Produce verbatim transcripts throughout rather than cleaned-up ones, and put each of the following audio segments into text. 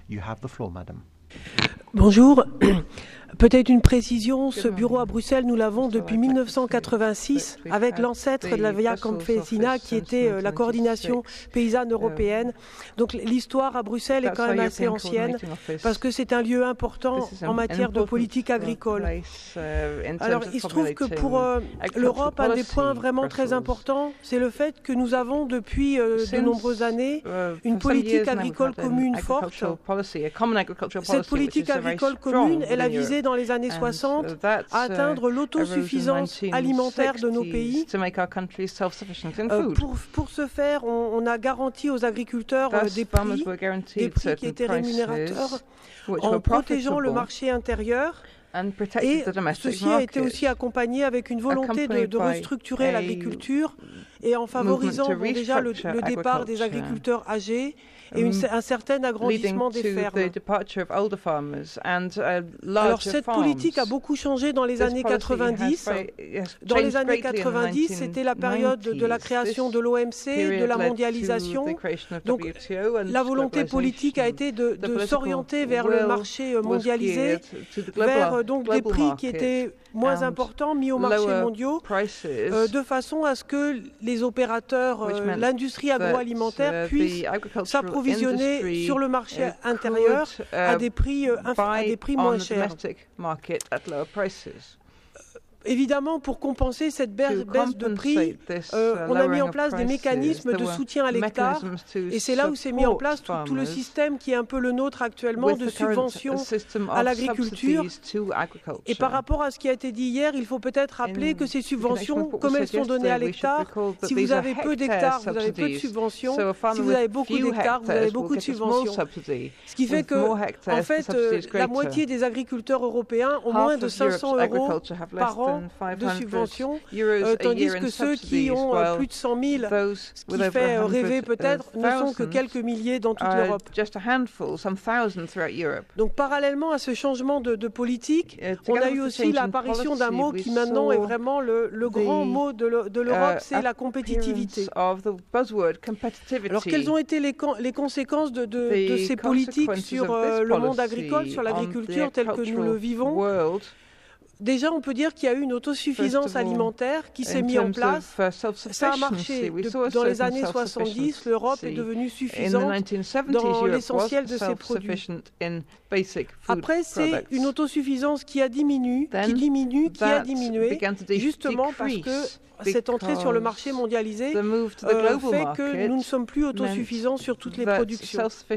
You have the floor, madam. Bonjour. Peut-être une précision, ce bureau à Bruxelles, nous l'avons depuis mille neuf cent quatre-vingt-six avec l'ancêtre de la Via Campesina qui était euh, la coordination paysanne européenne. Donc l'histoire à Bruxelles est quand même assez ancienne parce que c'est un lieu important en matière de politique agricole. Alors il se trouve que pour euh, l'Europe, un des points vraiment très importants, c'est le fait que nous avons depuis euh, de nombreuses années une politique agricole commune forte. Cette politique agricole commune, elle a visé dans les années soixante à atteindre l'autosuffisance alimentaire de nos pays. Euh, pour, pour ce faire, on, on a garanti aux agriculteurs euh, des prix, des prix qui étaient rémunérateurs en protégeant le marché intérieur. Et ceci a été aussi accompagné avec une volonté de, de restructurer l'agriculture et en favorisant bon, déjà le, le départ des agriculteurs âgés et une, un certain agrandissement des fermes. Alors cette politique a beaucoup changé dans les années quatre-vingt-dix. Dans les années quatre-vingt-dix, c'était la période de la création de l'O M C, de la mondialisation. Donc la volonté politique a été de, de s'orienter vers le marché mondialisé, vers donc des prix qui étaient moins importants mis au marché mondiaux, euh, de façon à ce que les opérateurs, euh, l'industrie agroalimentaire puissent s'approvisionner sur le marché intérieur à des prix, euh, à des prix moins chers. Évidemment, pour compenser cette baisse de prix, euh, on a mis en place des mécanismes de soutien à l'hectare et c'est là où s'est mis en place tout, tout le système qui est un peu le nôtre actuellement de subventions à l'agriculture. Et par rapport à ce qui a été dit hier, il faut peut-être rappeler que ces subventions, comme elles sont données à l'hectare, si vous avez peu d'hectares, vous avez peu de subventions. Si vous avez beaucoup d'hectares, vous avez beaucoup de subventions. Ce qui fait que, en fait, euh, la moitié des agriculteurs européens ont moins de cinq cents euros par an de subventions, euh, tandis que ceux qui ont euh, plus de cent mille, ce qui fait euh, rêver peut-être, ne sont que quelques milliers dans toute l'Europe. Donc parallèlement à ce changement de, de politique, on a eu aussi l'apparition d'un mot qui maintenant est vraiment le, le grand mot de l'Europe, c'est la compétitivité. Alors quelles ont été les, les conséquences de, de, de ces politiques sur euh, le monde agricole, sur l'agriculture tel que nous le vivons? Déjà, on peut dire qu'il y a eu une autosuffisance alimentaire qui s'est mise en place. Ça a marché. De, dans les années soixante-dix, l'Europe est devenue suffisante dans l'essentiel de ses produits. Après, c'est une autosuffisance qui a diminué, qui diminue, qui a diminué, justement parce que cette entrée sur le marché mondialisé euh, fait que nous ne sommes plus autosuffisants sur toutes les productions. Mais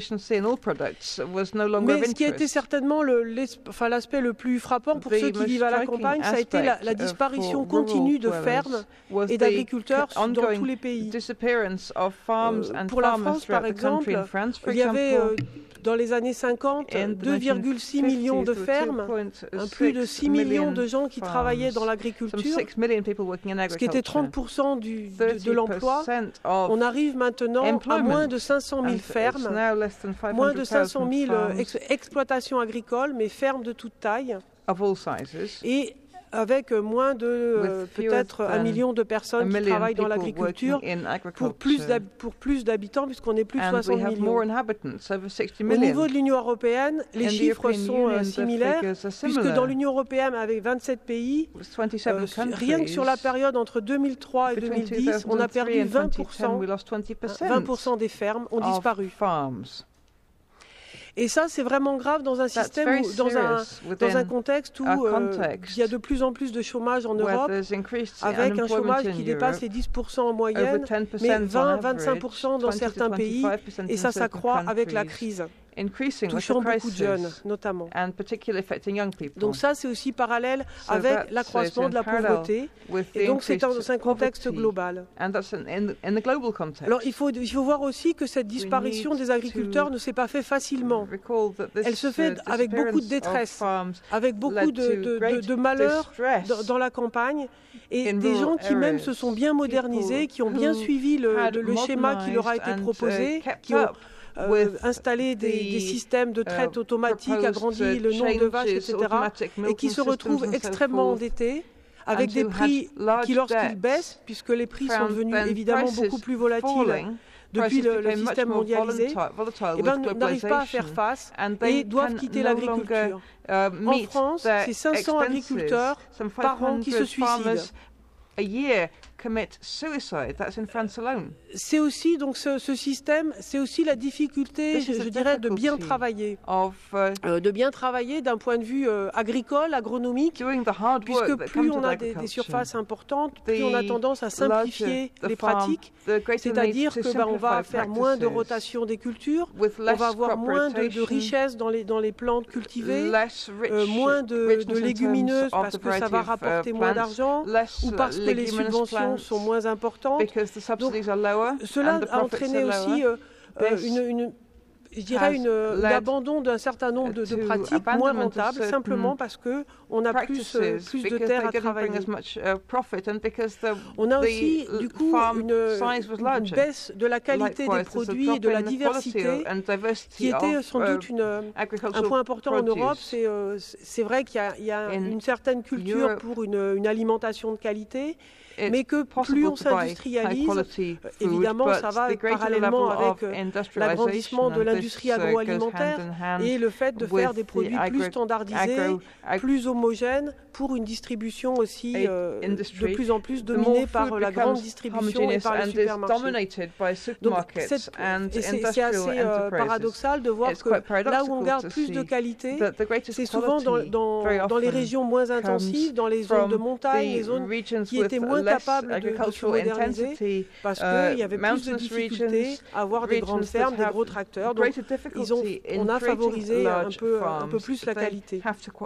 ce qui a été certainement enfin, l'aspect le plus frappont pour ceux qui vivent à la campagne, ça a été la, la disparition continue de fermes et d'agriculteurs dans tous les pays. Euh, pour la France, par exemple, il y avait euh, dans les années cinquante, deux virgule six millions de fermes, plus de six millions de gens qui travaillaient dans l'agriculture, ce qui était trente pour cent du, de, de l'emploi. On arrive maintenant à moins de cinq cent mille fermes, moins de cinq cent mille ex exploitations agricoles, mais fermes de toute taille. Et avec moins de euh, peut-être un million de personnes qui travaillent dans l'agriculture pour plus pour plus d'habitants, puisqu'on est plus de soixante millions. Au niveau de l'Union européenne, les chiffres sont euh, similaires, puisque dans l'Union européenne, avec vingt-sept pays, euh, rien que sur la période entre deux mille trois et deux mille dix, on a perdu vingt pour cent, vingt pour cent des fermes ont disparu. Et ça, c'est vraiment grave dans un système, où, dans, un, dans un contexte où euh, il y a de plus en plus de chômage en Europe, avec un chômage qui dépasse les dix pour cent en moyenne, mais vingt à vingt-cinq pour cent dans certains pays, et ça s'accroît avec la crise, touchant beaucoup de jeunes, notamment. Donc ça, c'est aussi parallèle avec l'accroissement de la pauvreté, et donc c'est dans un contexte global. Alors il faut, il faut voir aussi que cette disparition des agriculteurs ne s'est pas fait facilement. Elle se fait avec beaucoup de détresse, avec beaucoup de, de, de, de malheur dans, dans la campagne, et des gens qui même se sont bien modernisés, qui ont bien suivi le, le, le schéma qui leur a été proposé, qui ont Euh, installer des, des systèmes de traite automatiques, agrandir le nombre de vaches, et cetera, et qui se retrouvent extrêmement endettés, avec des prix qui, lorsqu'ils baissent, puisque les prix sont devenus évidemment beaucoup plus volatiles, depuis le, le système mondialisé, eh ben, n'arrivent pas à faire face et doivent quitter l'agriculture. En France, c'est cinq cents agriculteurs par an qui se suicident. C'est aussi donc ce, ce système, c'est aussi la difficulté, je, je dirais, de bien travailler, of, uh, euh, de bien travailler d'un point de vue euh, agricole, agronomique, puisque plus on a des, des surfaces importantes, plus on a tendance à simplifier les pratiques, c'est-à-dire que ben, on va faire moins de rotation des cultures, on va avoir moins de, de richesse dans les dans les plantes cultivées, euh, moins de, de légumineuses parce que ça va rapporter moins d'argent, ou parce que les subventions sont moins importantes. Donc, cela a entraîné aussi euh, euh, une, une, je dirais une, un abandon d'un certain nombre de, de pratiques moins rentables, simplement parce qu'on a plus, euh, plus de terres à travailler. On a aussi, du coup, une, une baisse de la qualité des produits et de la diversité, qui était sans doute une, un point important en Europe. C'est euh, c'est vrai qu'il y, y a une certaine culture pour une, une alimentation de qualité, mais que plus on s'industrialise, évidemment, ça va parallèlement avec l'agrandissement de l'industrie agroalimentaire et le fait de faire des produits plus standardisés, plus homogènes, pour une distribution aussi euh, de plus en plus dominée par la grande distribution et par les supermarchés. Donc, c'est assez euh, paradoxal de voir que là où on garde plus de qualité, c'est souvent dans, dans, dans les régions moins intensives, dans les zones de montagne, les zones qui étaient moins capables de, de se moderniser, parce qu'il y avait plus de difficultés à avoir des grandes fermes, des gros tracteurs. Donc, ils ont, on a favorisé un peu, un peu plus la qualité.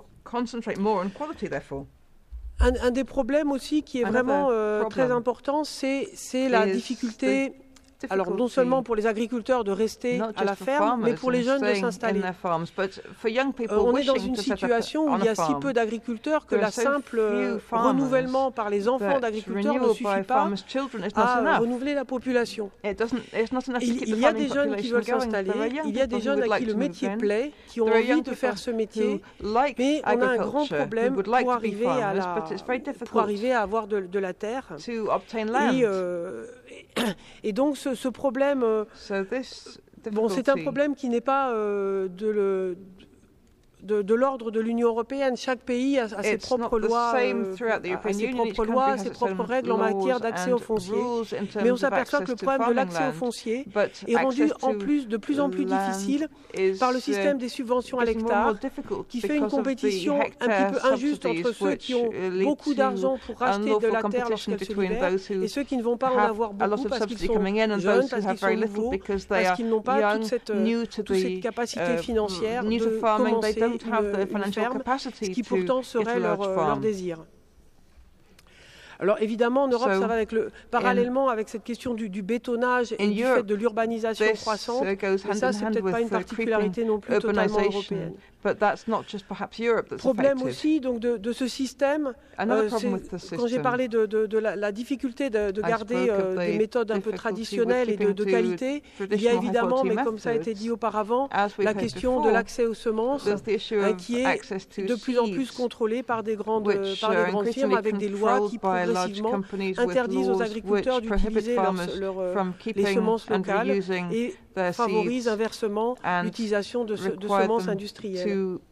Un, un des problèmes aussi qui est vraiment euh, très important, c'est la difficulté, alors non seulement pour les agriculteurs de rester à la ferme, mais pour les jeunes de s'installer. Euh, on est dans une situation où il y a si peu d'agriculteurs que la simple euh, renouvellement par les enfants d'agriculteurs ne suffit pas à renouveler la population. Il, il y a des jeunes qui veulent s'installer, il y a des jeunes à qui le métier plaît, qui ont envie de faire ce métier, mais on a un grand problème pour arriver à, la, pour arriver à avoir de, de la terre. Et, euh, et donc ce, ce problème, euh, bon, c'est un problème qui n'est pas euh, de le de, de l'ordre de l'Union européenne. Chaque pays a, a ses propres lois, euh, a ses propres lois, ses propres règles en matière d'accès au foncier. Mais on s'aperçoit que le problème de l'accès au foncier est rendu en plus de plus en plus difficile par le système des subventions à l'hectare, qui fait une compétition un petit peu injuste entre ceux qui ont beaucoup d'argent pour racheter de la terre lorsqu'elle se libère et ceux qui ne vont pas en avoir beaucoup parce qu'ils sont jeunes, parce qu'ils sont nouveaux, parce qu'ils n'ont pas toute cette, toute cette capacité financière de commencer Une, une ferme, ce qui pourtant serait leur, leur désir. Alors évidemment, en Europe, so, ça va avec le, parallèlement avec cette question du, du bétonnage et du Europe, fait de l'urbanisation croissante. Et ça, c'est peut-être pas une particularité non plus totalement européenne. Problème aussi donc de, de ce système. Euh, quand j'ai parlé de, de, de la, la difficulté de, de garder euh, des méthodes un peu traditionnelles et de, de qualité, il y a évidemment, mais comme ça a été dit auparavant, la question de l'accès aux semences, euh, qui est de plus en plus contrôlée par des grandes, par des grandes firmes avec des lois qui progressivement interdisent aux agriculteurs d'utiliser leur, leur, les semences locales et favorisent inversement l'utilisation de, de semences industrielles.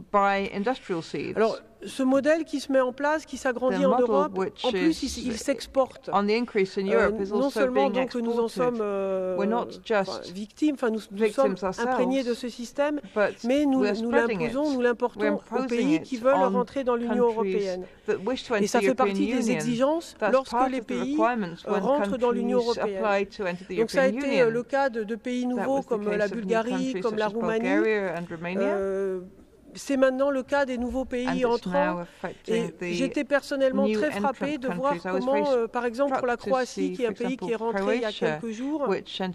Alors, ce modèle qui se met en place, qui s'agrandit en Europe, en plus, il, il s'exporte. Euh, non seulement donc que nous en sommes euh, enfin, victimes, enfin nous, nous sommes imprégnés de ce système, mais nous, nous l'imposons, nous l'importons aux pays qui veulent rentrer dans l'Union européenne. Et ça fait partie des exigences lorsque les pays rentrent dans l'Union européenne. Donc ça a été le cas de, de pays nouveaux comme la Bulgarie, comme la Roumanie. Euh, C'est maintenant le cas des nouveaux pays entrants. Et j'étais personnellement très frappée de voir comment, euh, par exemple, pour la Croatie, qui est un pays qui est rentré il y a quelques jours,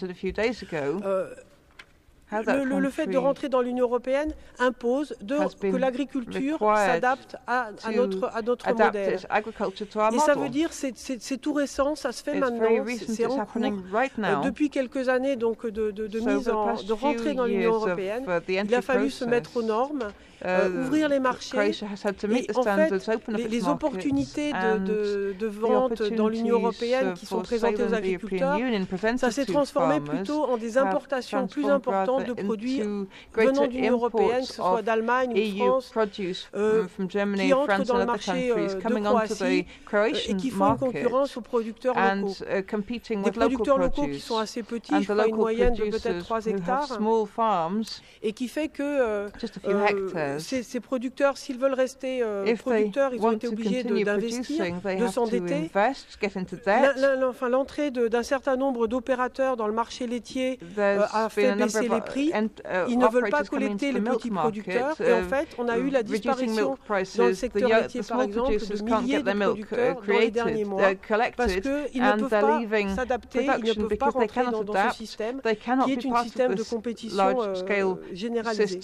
euh, le, le, le fait de rentrer dans l'Union européenne impose de, que l'agriculture s'adapte à, à notre, à notre modèle. Et ça veut dire, c'est tout récent, ça se fait maintenant, c'est en cours. Euh, depuis quelques années donc, de, de, de, mise en, de rentrer dans l'union européenne, il a fallu se mettre aux normes. euh, ouvrir les marchés. Et en fait, les, les opportunités de, de, de vente dans l'Union européenne qui sont présentées aux agriculteurs, ça s'est transformé plutôt en des importations plus importantes de produits venant de l'Union européenne, que ce soit d'Allemagne ou de France, euh, qui entrent dans le marché euh, de Croatie euh, et qui font une concurrence aux producteurs locaux. Des producteurs locaux qui sont assez petits, je crois une moyenne de peut-être trois hectares, et qui fait que euh, euh, ces, ces producteurs, s'ils veulent rester euh, producteurs, ils ont été obligés d'investir, de s'endetter. Enfin, l'entrée d'un certain nombre d'opérateurs dans le marché laitier euh, a fait baisser les prix. Ils ne veulent pas collecter les petits producteurs. Et en fait, on a eu la disparition dans le secteur laitier, par exemple, de milliers de producteurs dans les derniers mois, parce qu'ils ne peuvent pas s'adapter, ils ne peuvent pas rentrer dans, dans ce système, qui est un système de compétition euh, généralisé.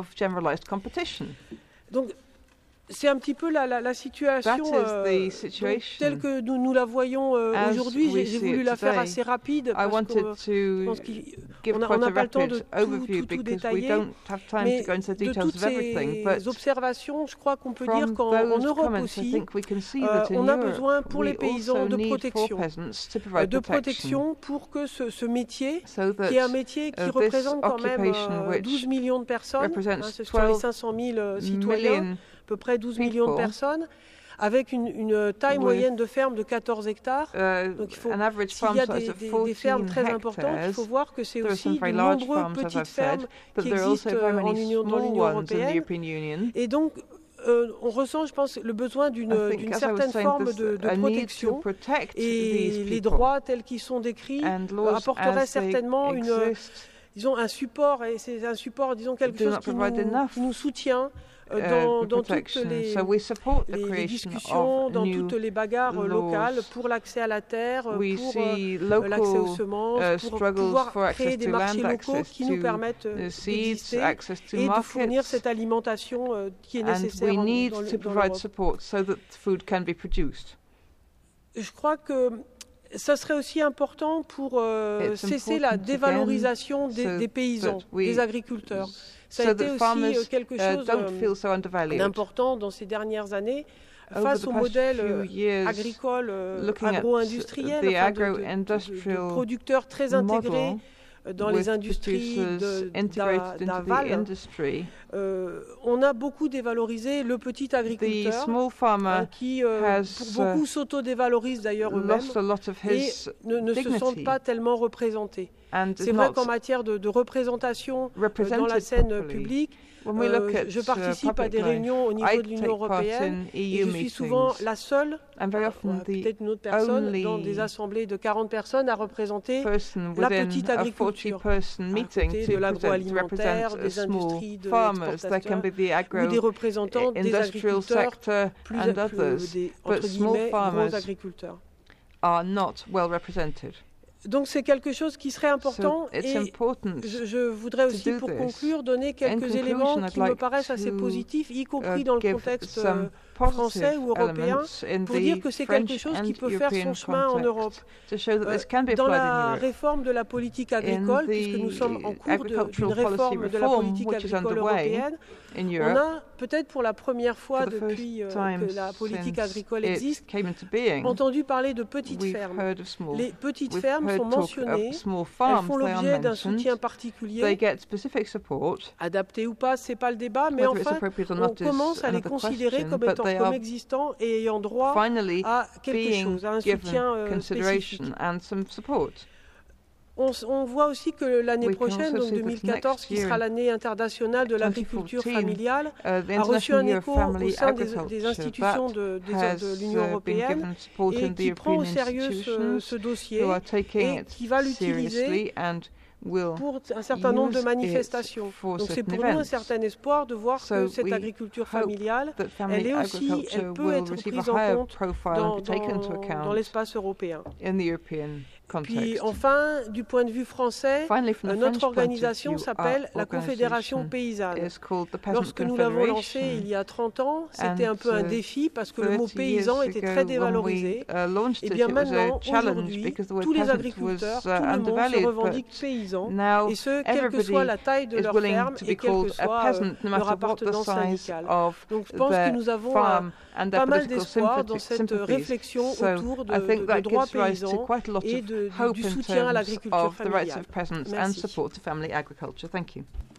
Donc, c'est un petit peu la, la, la situation euh, telle que nous, nous la voyons euh, aujourd'hui. J'ai voulu la faire assez rapide parce que euh, je pense qu'on n'a pas le temps de tout, tout, tout détailler. Mais de toutes ces observations, je crois qu'on peut dire qu'en Europe aussi, euh, on a besoin pour les paysans de protection, de protection pour que ce, ce métier, qui est un métier qui représente quand même euh, douze millions de personnes, hein, ce sont les cinq cent mille euh, citoyens, à peu près douze millions de personnes, avec une, une taille moyenne de ferme de quatorze hectares. Uh, Donc, il faut, s'il y a des, des, des fermes très importantes, il faut voir que c'est aussi de nombreuses petites fermes qui existent en Union, dans l'Union européenne. Et donc, euh, on ressent, je pense, le besoin d'une certaine forme de, de protection. Et les droits tels qu'ils sont décrits apporteraient certainement une, disons, un support, et c'est un support, disons, quelque chose qui nous, qui nous soutient dans, dans toutes les, les, les discussions, dans toutes les bagarres locales pour l'accès à la terre, pour euh, l'accès aux semences, pour pouvoir créer des marchés locaux qui nous permettent d'exister et de fournir cette alimentation euh, qui est nécessaire en, dans l'Europe. Je crois que ça serait aussi important pour euh, cesser la dévalorisation des, des paysans, des agriculteurs. Ça a été aussi quelque chose euh, d'important dans ces dernières années face au modèle euh, agricole, euh, agro-industriel, enfin de, de, de, de producteurs très intégrés dans les industries d'aval. Euh, on a beaucoup dévalorisé le petit agriculteur hein, qui, euh, pour beaucoup, s'auto-dévalorise d'ailleurs eux-mêmes et ne, ne se sentent pas tellement représentés. C'est vrai qu'en matière de, de représentation euh, dans la scène publique, euh, je participe à des réunions au niveau de l'Union européenne et je suis souvent la seule, euh, peut-être une autre personne, dans des assemblées de quarante personnes à représenter la petite agriculture, à côté de l'agroalimentaire, des industries de l'exportation ou des représentants des agriculteurs, plus, plus des, entre guillemets, gros agriculteurs. Are not well represented. Donc c'est quelque chose qui serait important so et je, je voudrais aussi pour conclure donner quelques éléments qui like me paraissent assez positifs, y compris uh, dans le contexte euh, français ou européen, pour dire que c'est quelque chose qui peut faire son chemin en Europe. Euh, dans la réforme de la politique agricole, puisque nous sommes en cours d'une réforme de la politique agricole européenne, on a peut-être pour la première fois depuis euh, que la politique agricole existe, entendu parler de petites fermes. Les petites fermes sont mentionnées, elles font l'objet d'un soutien particulier, adapté ou pas, c'est pas le débat, mais enfin, on commence à les considérer comme étant comme existants et ayant droit à quelque chose, à un soutien euh, spécifique. On, on voit aussi que l'année prochaine, donc deux mille quatorze, qui sera l'année internationale de l'agriculture familiale, uh, a reçu un écho au sein des, des institutions de, de, de l'Union européenne et qui prend au sérieux ce, ce dossier et qui va l'utiliser pour un certain nombre de manifestations. Donc c'est pour nous un certain espoir de voir que cette agriculture familiale, elle est aussi, elle peut être prise en compte dans, dans, dans l'espace européen. context. Puis enfin, du point de vue français, Finally, from the notre French organisation point of view, s'appelle our la Confédération organisation paysanne. is called the Peasant Lorsque nous l'avons lancée Confederation. il y a trente ans, c'était And, un peu un uh, défi parce que le mot thirty paysan years était ago, très when dévalorisé. we, uh, launched Et it, bien it was a maintenant, challenge aujourd'hui, because the word tous les peasant agriculteurs, was, uh, tout le monde se undervalued, revendique but paysans, now et ce, quelle que everybody soit la taille de is leur willing ferme to et be quelle que called a soit peasant, euh, no leur matter what the appartenance size syndicale. of Donc je pense que their nous avons un, farm and their pas mal political d'espoir dans sympathy- cette sympathies. réflexion So autour de, I think de, de that droits gives rise to paysans quite a lot et of de, du, hope du in soutien à terms l'agriculture of the rights familiale. of peasants and Merci. support to family agriculture. Thank you.